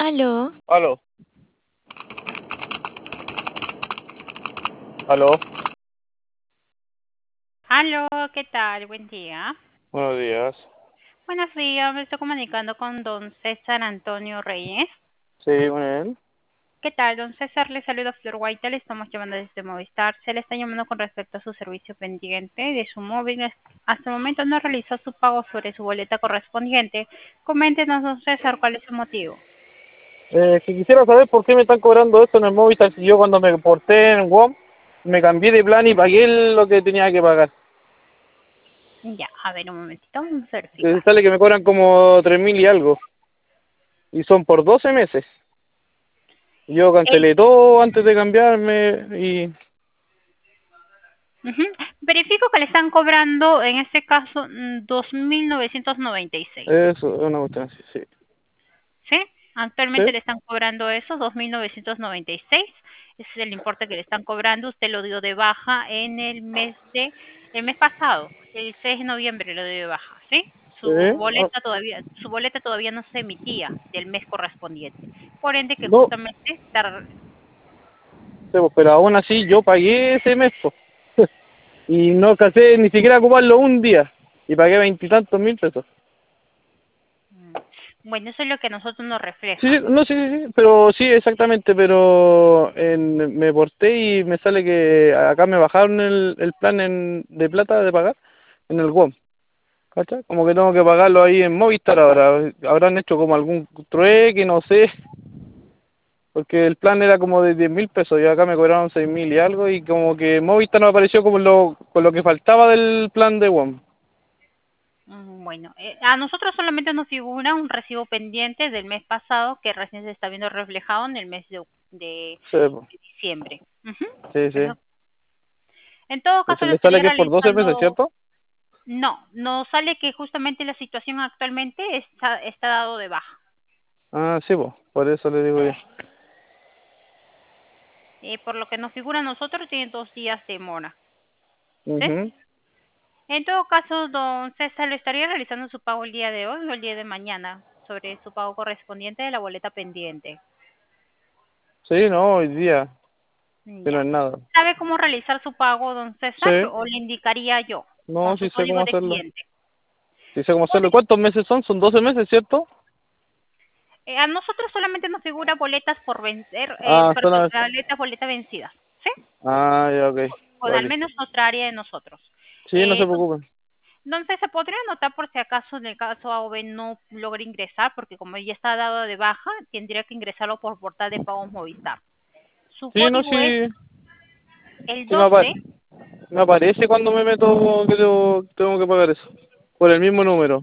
Aló, Aló, aló, Aló, ¿qué tal? Buen día. buenos días. Buenos días, me estoy comunicando con don César Antonio Reyes. Sí, muy bien. ¿Qué tal, don César? Le saluda Flor Guaita, le estamos llamando desde Movistar. Se le está llamando con respecto a su servicio pendiente de su móvil. Hasta el momento no realizó su pago sobre su boleta correspondiente. Coméntenos, don César, cuál es su motivo. Que quisiera saber por qué me están cobrando esto en el Movistar si yo cuando me porté en WOM me cambié de plan y pagué lo que tenía que pagar. Ya, a ver un momentito, vamos a verificar. Sale que me cobran como 3.000 y algo y son por 12 meses. Yo El, cancelé todo antes de cambiarme y Ujú. Verifico que le están cobrando, en este caso, 2.996. eso es una cuestión así, sí. ¿Sí? ¿Sí? Actualmente le están cobrando eso, 2.996. Ese es el importe que le están cobrando. Usted lo dio de baja en el mes pasado, el 6 de noviembre lo dio de baja, ¿sí? Sí. Su boleta todavía no se emitía del mes correspondiente. Por ende que No, justamente sí, pues, pero aún así yo pagué ese mes, pues. Y no alcancé ni siquiera a ocuparlo un día y pagué 20 y tantos mil pesos. bueno, eso es lo que a nosotros nos Sí, sí, refleja. no, sí, sí, sí, pero sí, exactamente, pero me porté y me sale que acá me bajaron el plan de plata de pagar en el WOM, ¿cachai? Como que tengo que pagarlo ahí en Movistar ahora, habrán hecho como algún trueque, no sé, porque el plan era como de 10.000 pesos y acá me cobraron 6.000 y algo y como que Movistar me apareció como con lo que faltaba del plan de WOM. Bueno, a nosotros solamente nos figura un recibo pendiente del mes pasado que recién se está viendo reflejado en el mes de Sí, po, diciembre. Ujú. sí, sí. Eso. En todo caso, Entonces lo le sale estaría que es por 12 meses, realizando. ¿cierto? No, nos sale que justamente la situación actualmente está dado de baja. Ah, sí, pues, por eso le digo yo. Por lo que nos figura a nosotros, tiene 2 días de mora. ¿Sí? Mhm. En todo caso, don César, ¿lo estaría realizando su pago el día de hoy o el día de mañana sobre su pago correspondiente de la boleta pendiente? Sí, no, hoy día, que no Ya. es nada. ¿Sabe cómo realizar su pago, don Sí, César, o le indicaría yo no, con sí su sé cómo código de hacerlo. cliente? Sí sé cómo hacerlo. Pone- ¿Cuántos meses son? Son 12 meses, ¿cierto? a nosotros solamente nos figura boletas por vencer, Ah, perdón, son... boleta vencida, ¿sí? Ah, ya, ok, O al vale. menos nuestra área de nosotros. Sí, no se Don preocupen. Entonces, se podría anotar por si acaso en el caso A o B no logra ingresar, porque como ya está dado de baja, tendría que ingresarlo por portal de pagos Movistar. Su Sí, no, código es sí, el sí 12. me aparece cuando me meto que tengo que pagar eso. Por el mismo número.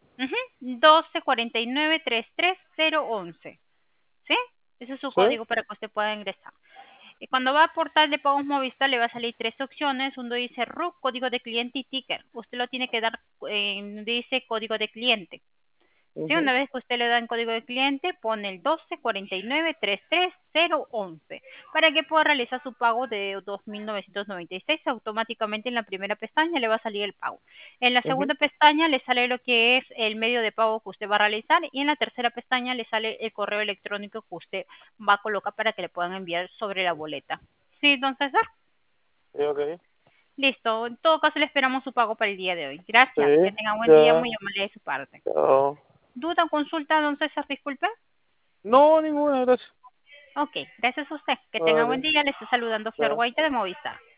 12 49 33 011. ¿Sí? Ese es su ¿Sí? código para que usted pueda ingresar. Y cuando va a portal de pagos Movistar le va a salir tres opciones. Uno dice RUC, código de cliente y ticker. Usted lo tiene que dar, dice código de cliente. Sí, Mhm. una vez que usted le da en código de cliente, pone el 12 49 33 011 para que pueda realizar su pago de 2.996. Automáticamente en la primera pestaña le va a salir el pago. En la Mhm. segunda pestaña le sale lo que es el medio de pago que usted va a realizar y en la tercera pestaña le sale el correo electrónico que usted va a colocar para que le puedan enviar sobre la boleta. Sí, entonces, Sí, ok. listo. En todo caso le esperamos su pago para el día de hoy. Sí, Gracias. Que tenga buen día, ya, muy amable de su parte. chao. ¿Duda o consulta, don César? Disculpe. No, ninguna, gracias. Ok, gracias a usted. Que tenga buen Vale, día. Le estoy saludando Flor ya. Guaita de Movistar.